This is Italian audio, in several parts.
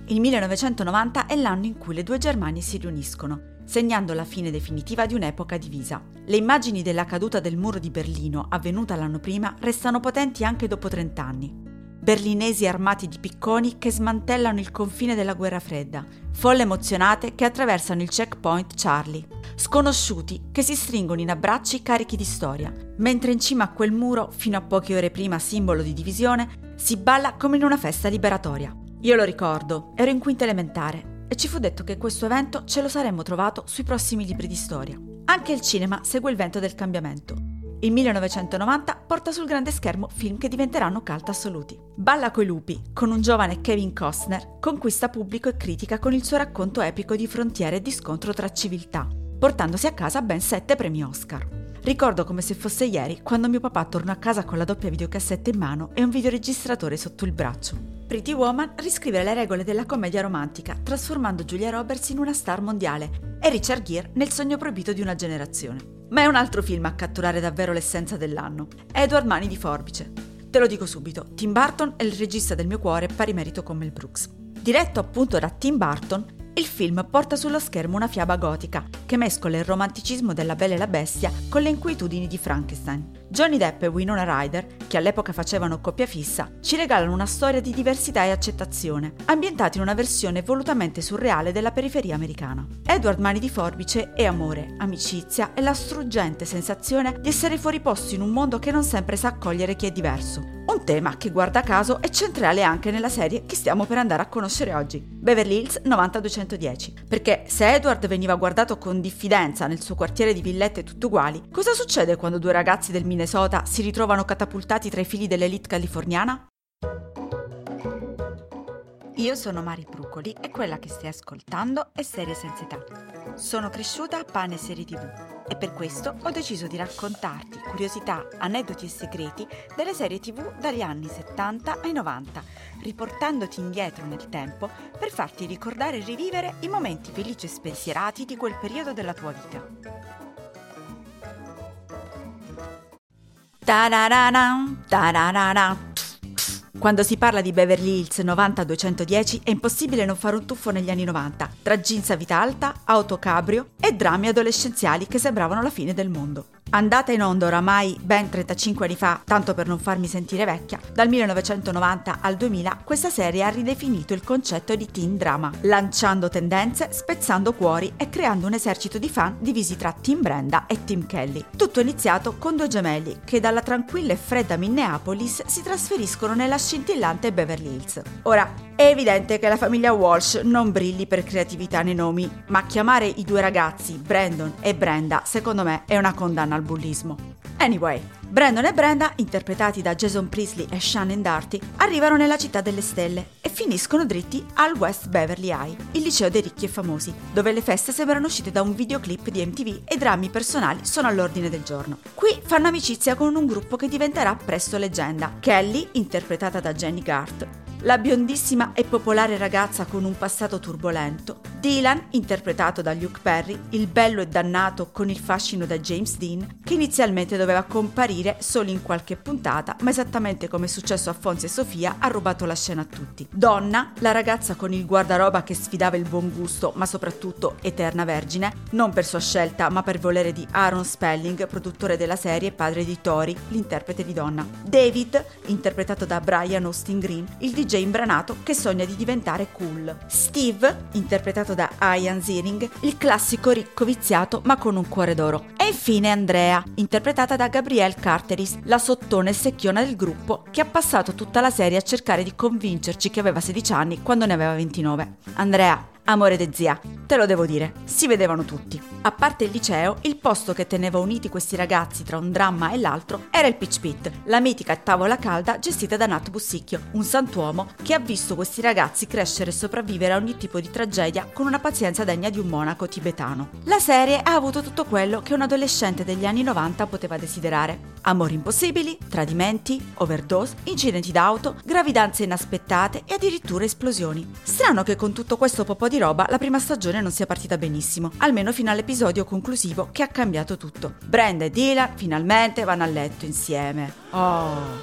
Il 1990 è l'anno in cui le due Germanie si riuniscono, segnando la fine definitiva di un'epoca divisa. Le immagini della caduta del muro di Berlino, avvenuta l'anno prima, restano potenti anche dopo 30 anni. Berlinesi armati di picconi che smantellano il confine della guerra fredda, folle emozionate che attraversano il checkpoint Charlie, sconosciuti che si stringono in abbracci carichi di storia, mentre in cima a quel muro, fino a poche ore prima simbolo di divisione, si balla come in una festa liberatoria. Io lo ricordo, ero in quinta elementare e ci fu detto che questo evento ce lo saremmo trovato sui prossimi libri di storia. Anche il cinema segue il vento del cambiamento. Il 1990 porta sul grande schermo film che diventeranno cult assoluti. Balla coi lupi, con un giovane Kevin Costner, conquista pubblico e critica con il suo racconto epico di frontiere e di scontro tra civiltà, portandosi a casa ben 7 premi Oscar. Ricordo come se fosse ieri quando mio papà tornò a casa con la doppia videocassetta in mano e un videoregistratore sotto il braccio. Pretty Woman riscrive le regole della commedia romantica, trasformando Julia Roberts in una star mondiale e Richard Gere nel sogno proibito di una generazione. Ma è un altro film a catturare davvero l'essenza dell'anno. Edward Mani di Forbice. Te lo dico subito, Tim Burton è il regista del mio cuore, pari merito con Mel Brooks. Diretto appunto da Tim Burton, il film porta sullo schermo una fiaba gotica che mescola il romanticismo della Bella e la Bestia con le inquietudini di Frankenstein. Johnny Depp e Winona Ryder, che all'epoca facevano coppia fissa, ci regalano una storia di diversità e accettazione, ambientata in una versione volutamente surreale della periferia americana. Edward Mani di Forbice è amore, amicizia e la struggente sensazione di essere fuori posto in un mondo che non sempre sa accogliere chi è diverso. Un tema che, guarda caso, è centrale anche nella serie che stiamo per andare a conoscere oggi, Beverly Hills 90210. Perché se Edward veniva guardato con diffidenza nel suo quartiere di villette tutte uguali, cosa succede quando due ragazzi del Minnesota si ritrovano catapultati tra i fili dell'elite californiana? Io sono Mari Brucoli e quella che stai ascoltando è Serie Senza Età. Sono cresciuta a pane e serie TV e per questo ho deciso di raccontarti curiosità, aneddoti e segreti delle serie TV dagli anni 70 ai 90, riportandoti indietro nel tempo per farti ricordare e rivivere i momenti felici e spensierati di quel periodo della tua vita. Tarararam, tarararam. Quando si parla di Beverly Hills 90210 è impossibile non fare un tuffo negli anni 90, tra jeans a vita alta, auto cabrio e drammi adolescenziali che sembravano la fine del mondo. Andata in onda oramai ben 35 anni fa, tanto per non farmi sentire vecchia, dal 1990 al 2000 questa serie ha ridefinito il concetto di teen drama, lanciando tendenze, spezzando cuori e creando un esercito di fan divisi tra Team Brenda e Team Kelly. Tutto iniziato con due gemelli che dalla tranquilla e fredda Minneapolis si trasferiscono nella scintillante Beverly Hills. Ora, è evidente che la famiglia Walsh non brilli per creatività nei nomi, ma chiamare i due ragazzi Brandon e Brenda secondo me è una condanna al bullismo. Anyway, Brandon e Brenda, interpretati da Jason Priestley e Shannon Doherty, arrivano nella città delle stelle e finiscono dritti al West Beverly High, il liceo dei ricchi e famosi, dove le feste sembrano uscite da un videoclip di MTV e i drammi personali sono all'ordine del giorno. Qui fanno amicizia con un gruppo che diventerà presto leggenda. Kelly, interpretata da Jenny Garth, la biondissima e popolare ragazza con un passato turbolento, Dylan, interpretato da Luke Perry, il bello e dannato con il fascino da James Dean, che inizialmente doveva comparire solo in qualche puntata, ma esattamente come è successo a Fonzie e Sofia ha rubato la scena a tutti. Donna, la ragazza con il guardaroba che sfidava il buon gusto, ma soprattutto eterna vergine, non per sua scelta ma per volere di Aaron Spelling, produttore della serie e padre di Tori, l'interprete di Donna. David, interpretato da Brian Austin Green, il DJ imbranato che sogna di diventare cool. Steve, interpretato da Ian Ziering, il classico ricco viziato ma con un cuore d'oro. E infine Andrea, interpretata da Gabrielle Carteris, la sottona e secchiona del gruppo che ha passato tutta la serie a cercare di convincerci che aveva 16 anni quando ne aveva 29. Andrea, amore de zia, te lo devo dire, si vedevano tutti. A parte il liceo, il posto che teneva uniti questi ragazzi tra un dramma e l'altro era il Pitch Pit, la mitica tavola calda gestita da Nat Bussicchio, un santuomo che ha visto questi ragazzi crescere e sopravvivere a ogni tipo di tragedia con una pazienza degna di un monaco tibetano. La serie ha avuto tutto quello che un adolescente degli anni 90 poteva desiderare. Amori impossibili, tradimenti, overdose, incidenti d'auto, gravidanze inaspettate e addirittura esplosioni. Strano che con tutto questo po' di roba la prima stagione non sia partita benissimo, almeno fino all'episodio conclusivo che ha cambiato tutto. Brenda e Dylan finalmente vanno a letto insieme. Oh!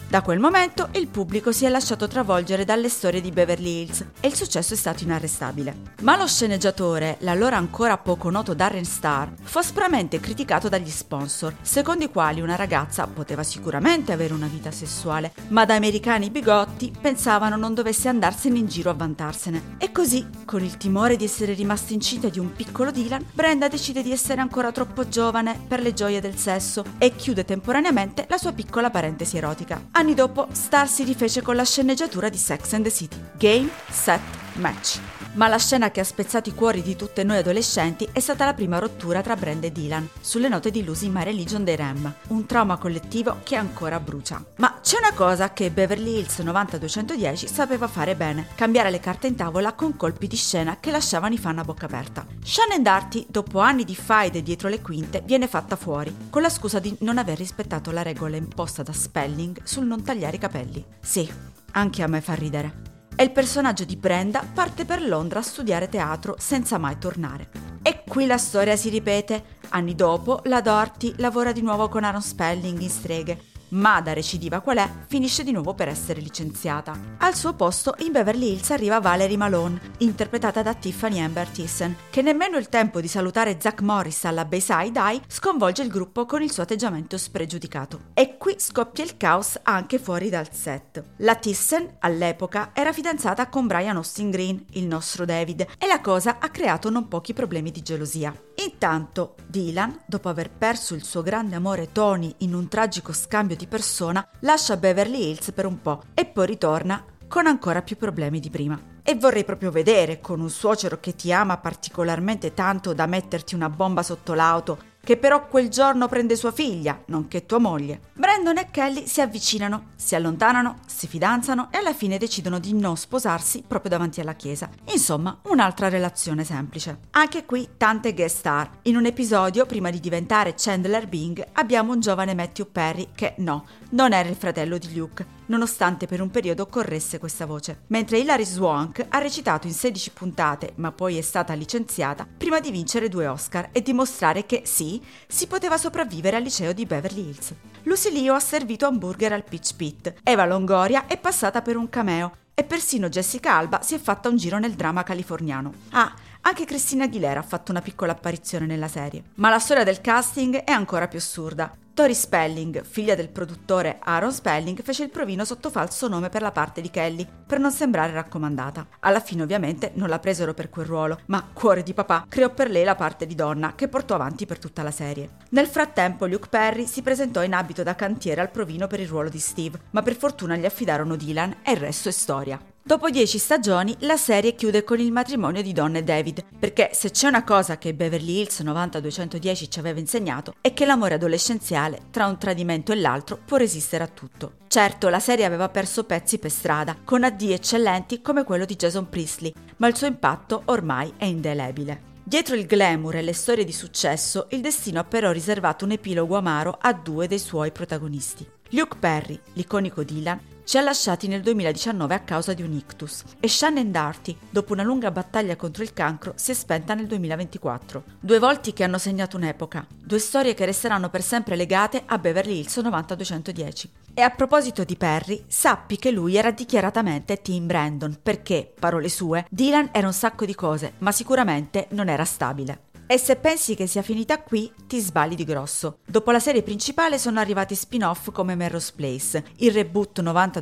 Da quel momento il pubblico si è lasciato travolgere dalle storie di Beverly Hills e il successo è stato inarrestabile. Ma lo sceneggiatore, l'allora ancora poco noto Darren Star, fu aspramente criticato dagli sponsor, secondo i quali una ragazza poteva sicuramente avere una vita sessuale, ma da americani bigotti pensavano non dovesse andarsene in giro a vantarsene. E così, con il timore di essere rimasta incinta di un piccolo Dylan, Brenda decide di essere ancora troppo giovane per le gioie del sesso e chiude temporaneamente la sua piccola parentesi erotica. Anni dopo, Star si rifece con la sceneggiatura di Sex and the City, Game, Set, Match. Ma la scena che ha spezzato i cuori di tutte noi adolescenti è stata la prima rottura tra Brenda e Dylan, sulle note di Losing My Religion dei Rem, un trauma collettivo che ancora brucia. Ma c'è una cosa che Beverly Hills 90210 sapeva fare bene: cambiare le carte in tavola con colpi di scena che lasciavano i fan a bocca aperta. Shannon Darty, dopo anni di faide dietro le quinte, viene fatta fuori, con la scusa di non aver rispettato la regola imposta da Spelling sul non tagliare i capelli. Sì, anche a me fa ridere. E il personaggio di Brenda parte per Londra a studiare teatro senza mai tornare. E qui la storia si ripete. Anni dopo, la Darty lavora di nuovo con Aaron Spelling in Streghe, ma da recidiva qual è, finisce di nuovo per essere licenziata. Al suo posto in Beverly Hills arriva Valerie Malone, interpretata da Tiffany Amber Thiessen, che nemmeno il tempo di salutare Zach Morris alla Bayside High sconvolge il gruppo con il suo atteggiamento spregiudicato. E qui scoppia il caos anche fuori dal set. La Thiessen, all'epoca, era fidanzata con Brian Austin Green, il nostro David, e la cosa ha creato non pochi problemi di gelosia. Intanto, Dylan, dopo aver perso il suo grande amore Tony in un tragico scambio di persona, lascia Beverly Hills per un po' e poi ritorna con ancora più problemi di prima. E vorrei proprio vedere, con un suocero che ti ama particolarmente tanto da metterti una bomba sotto l'auto, che però quel giorno prende sua figlia, nonché tua moglie. Brandon e Kelly si avvicinano, si allontanano, si fidanzano e alla fine decidono di non sposarsi proprio davanti alla chiesa. Insomma, un'altra relazione semplice. Anche qui tante guest star. In un episodio, prima di diventare Chandler Bing, abbiamo un giovane Matthew Perry che non era il fratello di Luke, nonostante per un periodo corresse questa voce. Mentre Hilary Swank ha recitato in 16 puntate, ma poi è stata licenziata, prima di vincere 2 Oscar e dimostrare che sì, si poteva sopravvivere al liceo di Beverly Hills. Lucy Liu ha servito hamburger al Peach Pit, Eva Longoria è passata per un cameo e persino Jessica Alba si è fatta un giro nel dramma californiano. Anche Christina Aguilera ha fatto una piccola apparizione nella serie. Ma la storia del casting è ancora più assurda. Tori Spelling, figlia del produttore Aaron Spelling, fece il provino sotto falso nome per la parte di Kelly, per non sembrare raccomandata. Alla fine ovviamente non la presero per quel ruolo, ma cuore di papà creò per lei la parte di donna che portò avanti per tutta la serie. Nel frattempo Luke Perry si presentò in abito da cantiere al provino per il ruolo di Steve, ma per fortuna gli affidarono Dylan e il resto è storia. Dopo 10 stagioni, la serie chiude con il matrimonio di Donna e David, perché se c'è una cosa che Beverly Hills 90210 ci aveva insegnato è che l'amore adolescenziale, tra un tradimento e l'altro, può resistere a tutto. Certo, la serie aveva perso pezzi per strada, con addii eccellenti come quello di Jason Priestley, ma il suo impatto ormai è indelebile. Dietro il glamour e le storie di successo, il destino ha però riservato un epilogo amaro a 2 dei suoi protagonisti. Luke Perry, l'iconico Dylan, ci ha lasciati nel 2019 a causa di un ictus e Shannon Darty, dopo una lunga battaglia contro il cancro, si è spenta nel 2024. 2 volti che hanno segnato un'epoca, 2 storie che resteranno per sempre legate a Beverly Hills 90210. E a proposito di Perry, sappi che lui era dichiaratamente Team Brandon perché, parole sue, Dylan era un sacco di cose, ma sicuramente non era stabile. E se pensi che sia finita qui, ti sbagli di grosso. Dopo la serie principale sono arrivati spin-off come Melrose Place, il reboot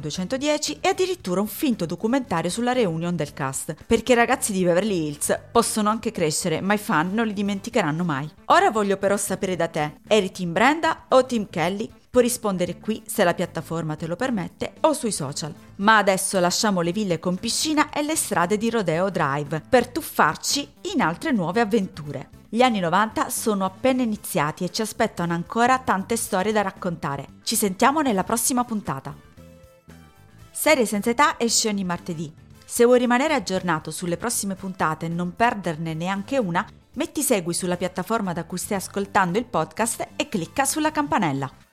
90210 e addirittura un finto documentario sulla reunion del cast, perché i ragazzi di Beverly Hills possono anche crescere, ma i fan non li dimenticheranno mai. Ora voglio però sapere da te, eri Team Brenda o Team Kelly? Puoi rispondere qui se la piattaforma te lo permette o sui social. Ma adesso lasciamo le ville con piscina e le strade di Rodeo Drive per tuffarci in altre nuove avventure. Gli anni 90 sono appena iniziati e ci aspettano ancora tante storie da raccontare. Ci sentiamo nella prossima puntata. Serie Senza Età esce ogni martedì. Se vuoi rimanere aggiornato sulle prossime puntate e non perderne neanche una, metti segui sulla piattaforma da cui stai ascoltando il podcast e clicca sulla campanella.